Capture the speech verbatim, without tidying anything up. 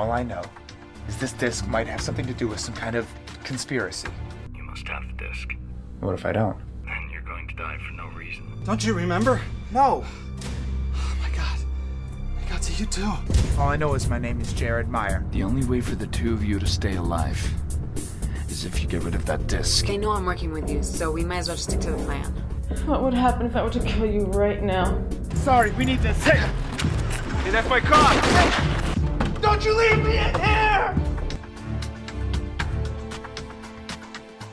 All I know is this disc might have something to do with some kind of conspiracy. You must have the disc. What if I don't? Then you're going to die for no reason. Don't you remember? No. Oh my god. I got to you too. All I know is my name is Jared Meyer. The only way for the two of you to stay alive is if you get rid of that disc. They know I'm working with you, so we might as well just stick to the plan. What would happen if I were to kill you right now? Sorry, we need this. Hey! Hey, that's my car! Hey! Don't you leave me in here!